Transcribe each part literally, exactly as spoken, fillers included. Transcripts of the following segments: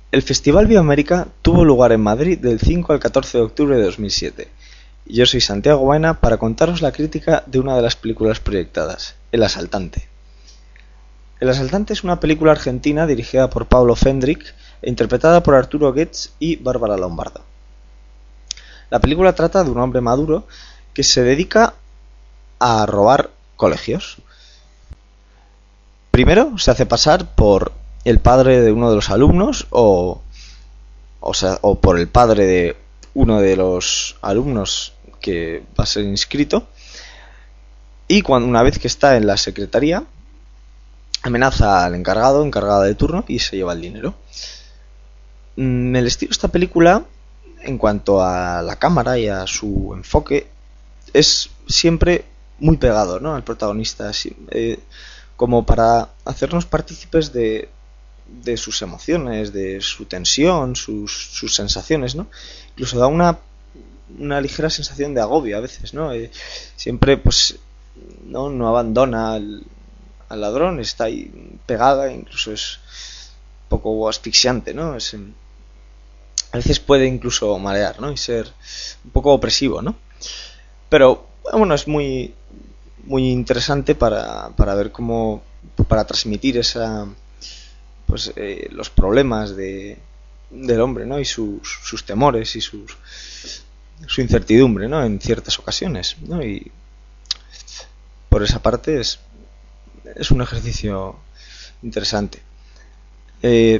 El Festival Bioamérica tuvo lugar en Madrid del cinco al catorce de octubre de dos mil siete. Yo soy Santiago Baena para contaros la crítica de una de las películas proyectadas, El Asaltante. El Asaltante es una película argentina dirigida por Pablo Fendrick e interpretada por Arturo Goetz y Bárbara Lombardo. La película trata de un hombre maduro que se dedica a robar colegios. Primero se hace pasar por el padre de uno de los alumnos o, o, sea, o por el padre de uno de los alumnos que va a ser inscrito, y cuando una vez que está en la secretaría amenaza al encargado, encargada de turno, y se lleva el dinero. El estilo de esta película, en cuanto a la cámara y a su enfoque, es siempre muy pegado, ¿no?, al protagonista, eh, como para hacernos partícipes de, de sus emociones, de su tensión, sus, sus sensaciones, ¿no? Incluso da una, una ligera sensación de agobio a veces, ¿no? Eh, siempre, pues, no, no abandona al, al ladrón, está ahí pegada, incluso es un poco asfixiante, ¿no? Es, a veces puede incluso marear, ¿no?, y ser un poco opresivo, ¿no? Pero, bueno, es muy, muy interesante para, para ver cómo, para transmitir esa, pues, eh, los problemas de, del hombre, ¿no?, y sus, sus temores y sus, su incertidumbre, ¿no?, en ciertas ocasiones, ¿no? Y por esa parte es, es un ejercicio interesante. Eh,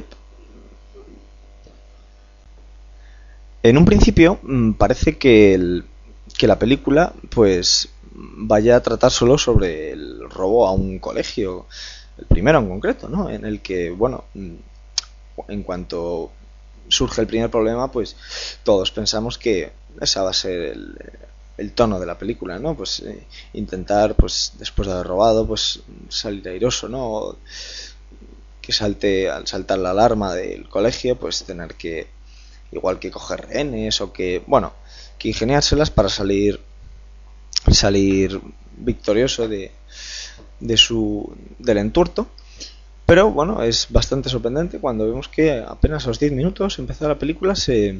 en un principio parece que, el, que la película, pues, vaya a tratar solo sobre el robo a un colegio, el primero en concreto, ¿no?, en el que, bueno, en cuanto surge el primer problema, pues todos pensamos que ese va a ser el, el tono de la película, ¿no? Pues eh, intentar, pues, después de haber robado, pues salir airoso, ¿no? Que salte, al saltar la alarma del colegio, pues tener que, igual que coger rehenes o que, bueno, que ingeniárselas para salir salir victorioso de, de su del entuerto. Pero bueno, es bastante sorprendente cuando vemos que apenas a los diez minutos empezó la película, se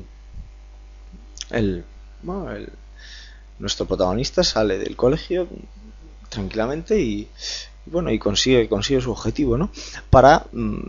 el, bueno, el nuestro protagonista sale del colegio tranquilamente y, bueno, y consigue consigue su objetivo, ¿no?, para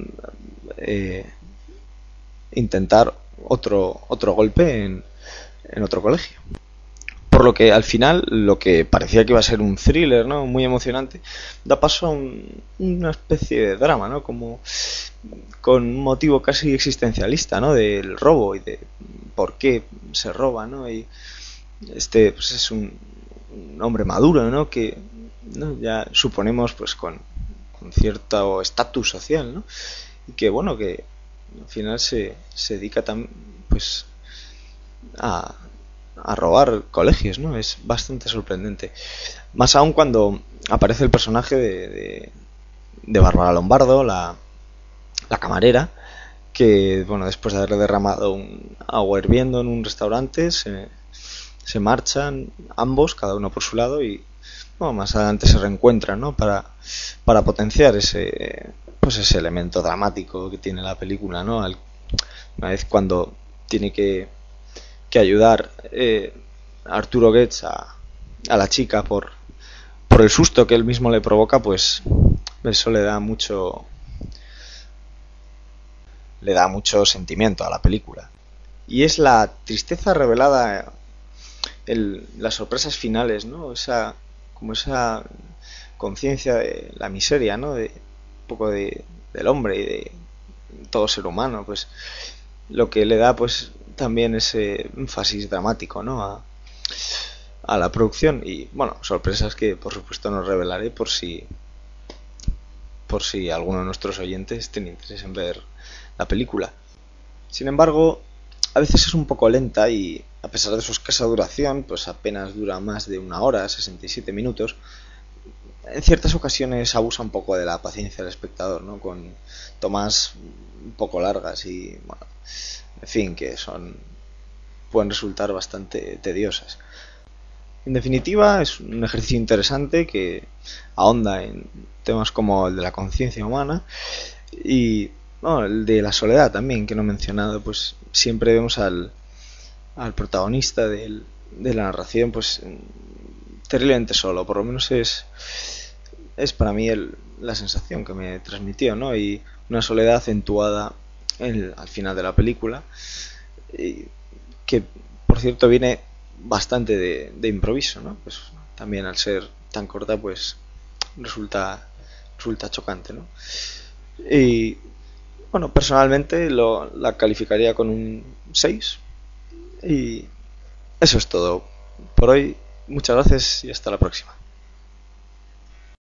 eh, intentar otro otro golpe en, en otro colegio. Por lo que al final, lo que parecía que iba a ser un thriller, ¿no?, muy emocionante, da paso a un, una especie de drama, ¿no?, como con un motivo casi existencialista, ¿no?, del robo y de por qué se roba, ¿no? Y este, pues, es un, un hombre maduro, ¿no?, que, ¿no?, ya suponemos, pues, con, con cierto estatus social, ¿no?, y que, bueno, que al final se, se dedica también, pues, a a robar colegios, ¿no? Es bastante sorprendente. Más aún cuando aparece el personaje de, de, de Bárbara Lombardo, la, la camarera, que, bueno, después de haberle derramado un agua hirviendo en un restaurante, se, se marchan ambos, cada uno por su lado, y, bueno, más adelante se reencuentran, ¿no?, para, para potenciar ese, pues, ese elemento dramático que tiene la película, ¿no? Al, una vez cuando tiene que que ayudar eh, a Arturo Goetz a, a la chica por, por el susto que él mismo le provoca, pues eso le da mucho le da mucho sentimiento a la película. Y es la tristeza revelada, el, las sorpresas finales, ¿no?, esa, como esa conciencia de la miseria, ¿no?, de un poco de, del hombre y de todo ser humano, pues lo que le da, pues, también ese énfasis dramático, ¿no?, a, a la producción. Y, bueno, sorpresas que por supuesto no revelaré por si por si alguno de nuestros oyentes tiene interés en ver la película. Sin embargo, a veces es un poco lenta y, a pesar de su escasa duración, pues apenas dura más de una hora, sesenta y siete minutos, en ciertas ocasiones abusa un poco de la paciencia del espectador, ¿no?, con tomas un poco largas y, bueno, en fin, que son pueden resultar bastante tediosas. En definitiva, es un ejercicio interesante que ahonda en temas como el de la conciencia humana y, no, el de la soledad también, que no he mencionado, pues siempre vemos al, al protagonista del, de la narración, pues terriblemente solo, por lo menos es, es para mí el, la sensación que me transmitió, ¿no? Y una soledad acentuada en, al final de la película, y que por cierto viene bastante de, de improviso, ¿no? Pues también al ser tan corta, pues resulta resulta chocante, ¿no? Y bueno, personalmente lo, la calificaría con un seis. Y eso es todo por hoy. Muchas gracias y hasta la próxima.